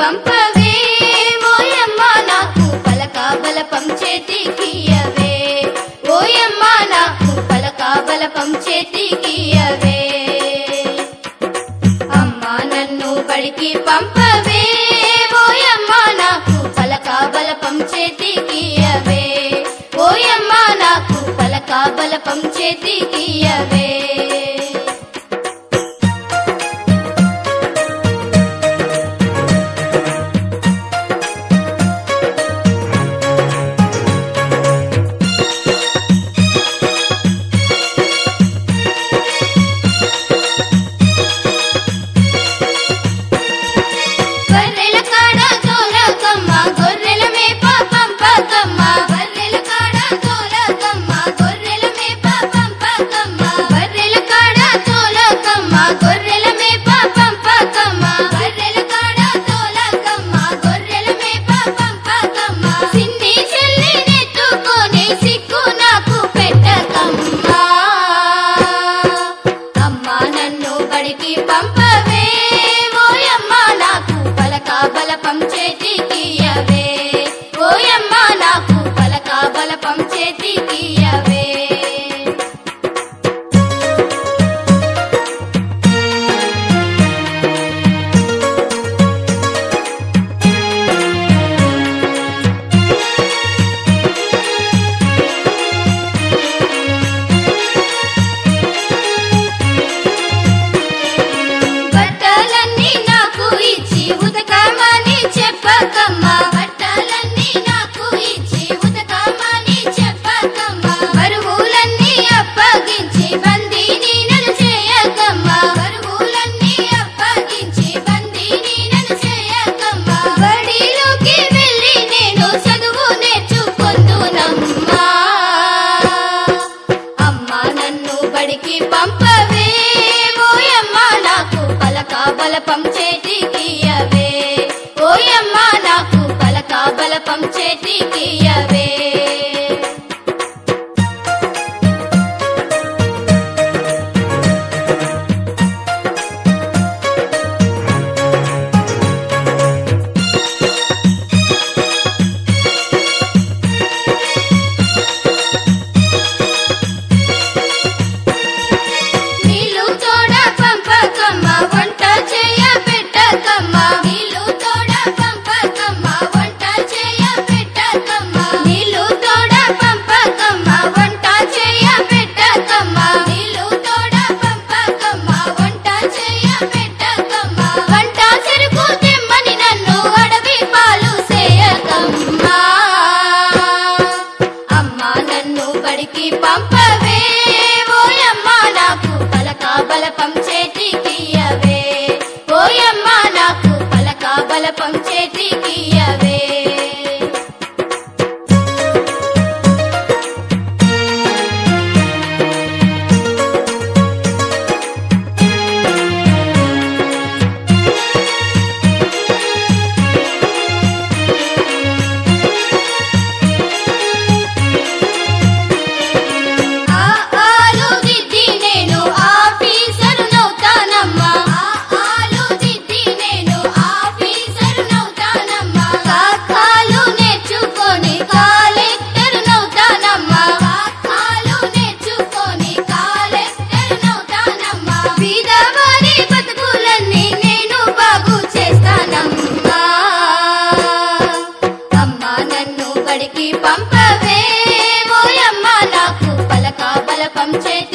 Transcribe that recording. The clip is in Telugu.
పంపవే ఓయమ్మ నాకు పలక బలపం చేతికియవే ఓయమ్మ నాకు పలక బలపం చేతికియవే అమ్మా నన్ను బడికి పంపవే ఓయమ్మ నాకు పలక బలపం చేతికియవే ఓయమ్మ నాకు పలక బలపం చేతికియవే పంపవే ఓయమ్మ నాకు పలక బలపం చేతికియవే ఓయమ్మ నాకు పలక బలపం చేతికియవే చెప్పకమ్మా బట్టలన్నీ నాకు ఇచ్చి ఉతకమని చెప్పకమ్మా బరువులన్నీ అప్పగించి బందీని నన్ను చేయకమ్మా బరువులన్నీ అప్పగించి బందీని నన్ను చేయకమ్మా బడిలోకి వెళ్ళి నేను చదువు నేర్చుకుందునమ్మా అమ్మా నన్ను బడికి పంపవే ఓయమ్మ నాకు పలక బలపం చేతికియవే ఓయమ్మ నాకు పలక బలపం చేతికియవే నీళ్ళు తోడ పంపకమ్మ వంట చేయ పెట్టకమ్మ నీళ్ళు తోడ పంపకమ్మ వంట చేయ పెట్టకమ్మ నీళ్ళు తోడ పంపకమ్మ వంట చేయ పెట్టకమ్మ నీళ్ళు తోడ పంపకమ్మ వంట చేయ పెట్టకమ్మ వంట చెరుకు తెమ్మని నన్ను అడవి పాలు చేయకమ్మా అమ్మా నన్ను బడికి పంపవే ఓయమ్మ నాకు పలక బలపం చేతికియవే ఓయమ్మ నాకు పలక బలపం చేతికియవే ఆలు దిద్ది నేను ఆఫీసరు నౌతానమ్మా ఆలు దిద్ది నేను ఆఫీసరు నౌతానమ్మా కాకాలు నేర్చుకొని కలెక్టర్ నౌతానమ్మా కాకాలు నేర్చుకొని కలెక్టర్ నౌతానమ్మా బీదవారి బతుకులన్నీ నేను బాగు చేస్తానమ్మా అమ్మా నన్ను బడికి పంపవే ఓయమ్మ నాకు పలక బలపం చేతి